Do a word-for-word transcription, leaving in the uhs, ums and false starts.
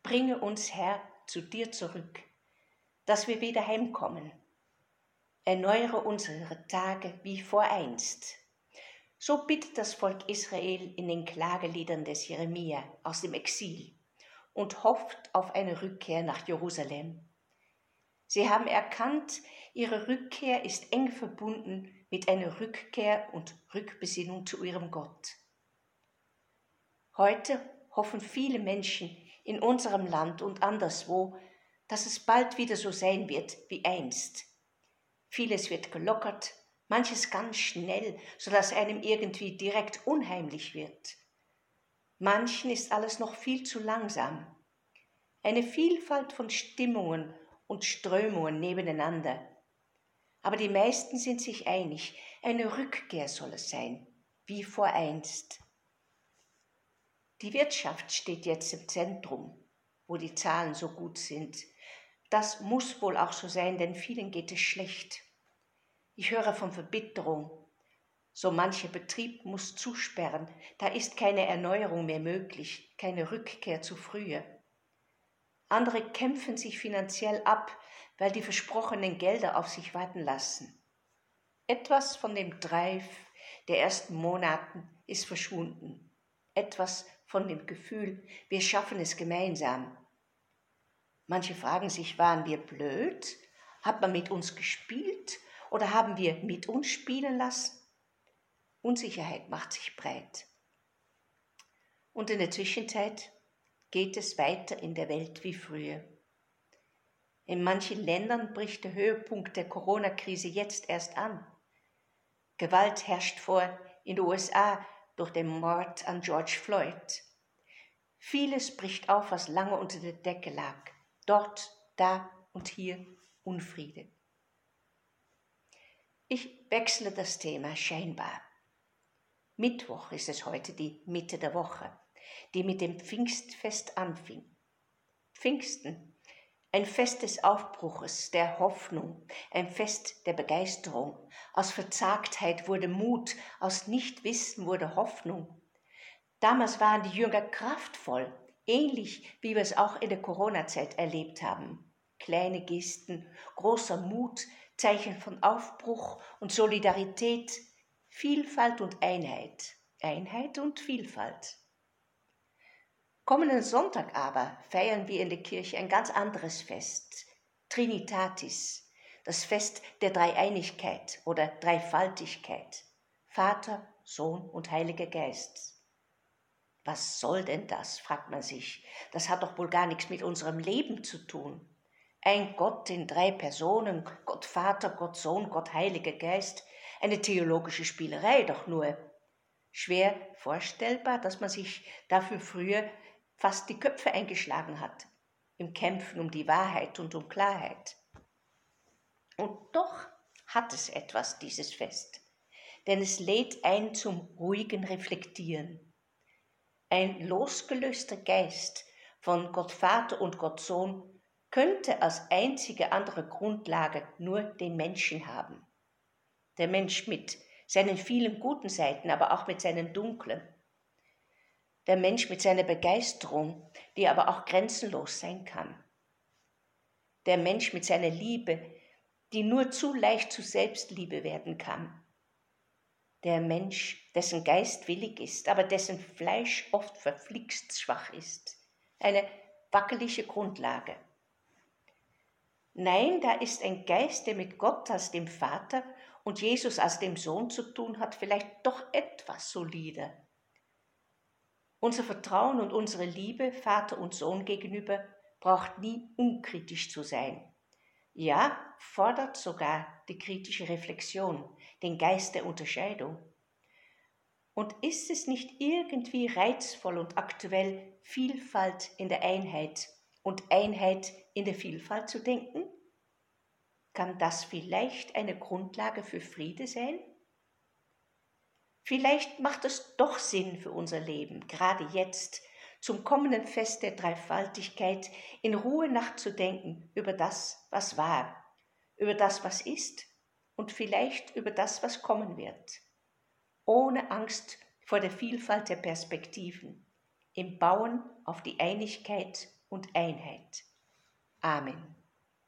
bringe uns, Herr, zu dir zurück, dass wir wieder heimkommen. Erneuere unsere Tage wie voreinst. So bittet das Volk Israel in den Klageliedern des Jeremia aus dem Exil und hofft auf eine Rückkehr nach Jerusalem. Sie haben erkannt, ihre Rückkehr ist eng verbunden mit einer Rückkehr und Rückbesinnung zu ihrem Gott. Heute hoffen viele Menschen in unserem Land und anderswo, dass es bald wieder so sein wird wie einst. Vieles wird gelockert, manches ganz schnell, sodass einem irgendwie direkt unheimlich wird. Manchen ist alles noch viel zu langsam. Eine Vielfalt von Stimmungen und Strömungen nebeneinander. Aber die meisten sind sich einig, eine Rückkehr soll es sein, wie voreinst. Die Wirtschaft steht jetzt im Zentrum, wo die Zahlen so gut sind. Das muss wohl auch so sein, denn vielen geht es schlecht. Ich höre von Verbitterung. So mancher Betrieb muss zusperren, da ist keine Erneuerung mehr möglich, keine Rückkehr zu früher. Andere kämpfen sich finanziell ab, weil die versprochenen Gelder auf sich warten lassen. Etwas von dem Drive der ersten Monaten ist verschwunden. Etwas von dem Gefühl, wir schaffen es gemeinsam. Manche fragen sich, waren wir blöd? Hat man mit uns gespielt oder haben wir mit uns spielen lassen? Unsicherheit macht sich breit. Und in der Zwischenzeit geht es weiter in der Welt wie früher. In manchen Ländern bricht der Höhepunkt der Corona-Krise jetzt erst an. Gewalt herrscht vor in den U S A durch den Mord an George Floyd. Vieles bricht auf, was lange unter der Decke lag. Dort, da und hier Unfriede. Ich wechsle das Thema scheinbar. Mittwoch ist es heute, die Mitte der Woche, die mit dem Pfingstfest anfing. Pfingsten, ein Fest des Aufbruches, der Hoffnung, ein Fest der Begeisterung. Aus Verzagtheit wurde Mut, aus Nichtwissen wurde Hoffnung. Damals waren die Jünger kraftvoll, ähnlich wie wir es auch in der Corona-Zeit erlebt haben. Kleine Gesten, großer Mut, Zeichen von Aufbruch und Solidarität, Vielfalt und Einheit, Einheit und Vielfalt. Kommenden Sonntag aber feiern wir in der Kirche ein ganz anderes Fest, Trinitatis, das Fest der Dreieinigkeit oder Dreifaltigkeit, Vater, Sohn und Heiliger Geist. Was soll denn das, fragt man sich, das hat doch wohl gar nichts mit unserem Leben zu tun. Ein Gott in drei Personen, Gott Vater, Gott Sohn, Gott Heiliger Geist, eine theologische Spielerei doch nur. Schwer vorstellbar, dass man sich dafür früher fast die Köpfe eingeschlagen hat, im Kämpfen um die Wahrheit und um Klarheit. Und doch hat es etwas, dieses Fest, denn es lädt ein zum ruhigen Reflektieren. Ein losgelöster Geist von Gott Vater und Gott Sohn könnte als einzige andere Grundlage nur den Menschen haben. Der Mensch mit seinen vielen guten Seiten, aber auch mit seinen dunklen. Der Mensch mit seiner Begeisterung, die aber auch grenzenlos sein kann. Der Mensch mit seiner Liebe, die nur zu leicht zu Selbstliebe werden kann. Der Mensch, dessen Geist willig ist, aber dessen Fleisch oft verflixt schwach ist. Eine wackelige Grundlage. Nein, da ist ein Geist, der mit Gott als dem Vater und Jesus als dem Sohn zu tun hat, vielleicht doch etwas solider. Unser Vertrauen und unsere Liebe Vater und Sohn gegenüber braucht nie unkritisch zu sein. Ja, fordert sogar die kritische Reflexion, den Geist der Unterscheidung. Und ist es nicht irgendwie reizvoll und aktuell, Vielfalt in der Einheit und Einheit in der Vielfalt zu denken? Kann das vielleicht eine Grundlage für Friede sein? Vielleicht macht es doch Sinn für unser Leben, gerade jetzt, zum kommenden Fest der Dreifaltigkeit, in Ruhe nachzudenken über das, was war, über das, was ist und vielleicht über das, was kommen wird. Ohne Angst vor der Vielfalt der Perspektiven, im Bauen auf die Einigkeit und Einheit. Amen.